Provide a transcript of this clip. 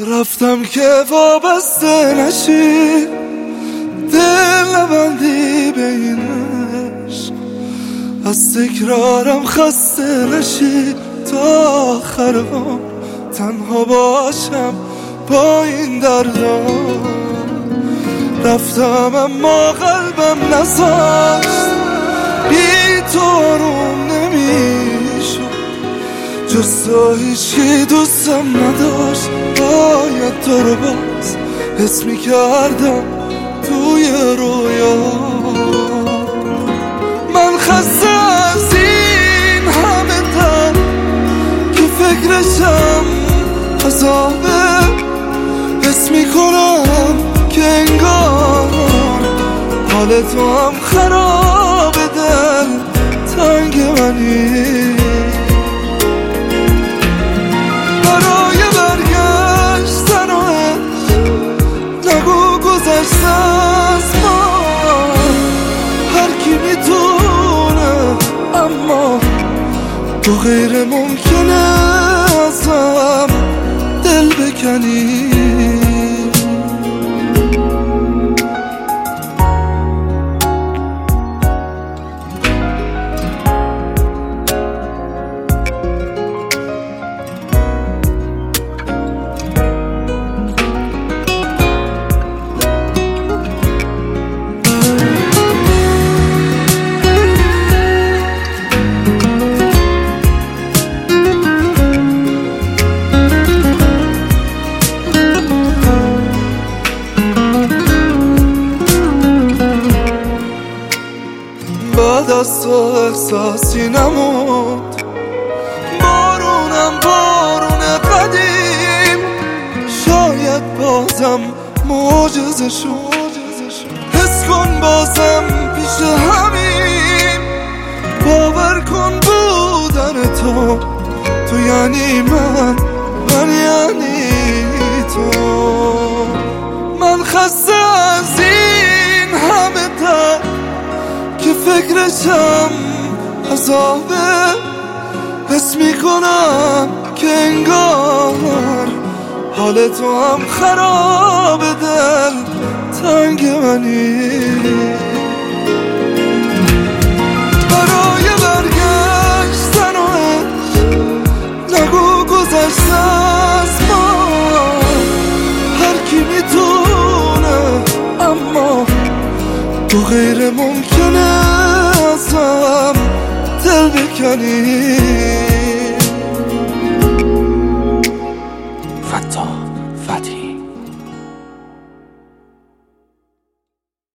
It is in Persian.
رفتم که وابسته نشی، دل نبندی به این عشق، از تکرارم خسته نشی، تا آخر عمر تنها باشم با این دردا. رفتم اما قلبم نذاشت، بی تو آروم نمیشد، جز تو هیچی دوستم نداشت. باید تو رو باز حس میکردم توی رویا. من خسته از این همه دم که فکرشم عذابه، حس میکنم که انگار حال تو هم خراب، دل تنگ منی. برای برگشتن و نگو گذشته از ما، هر کی میتونه اما تو غیر ممکنه ازم دل بکنی. بعد از تو احساسی نموند، بارونم بارون قدیم، شاید بازم معجزه شد. حس کن بازم پیش همین، باور کن بودن تو یعنی من یعنی تو. من خسته از این همه درد که فکرشم عذابه، حس میکنم که انگار حال تو هم خراب، دل تنگ منی. برای برگشتن و نگو گذشته از ما، هر کی میتونه اما تو غیر ممکنه ازم دل بکنی.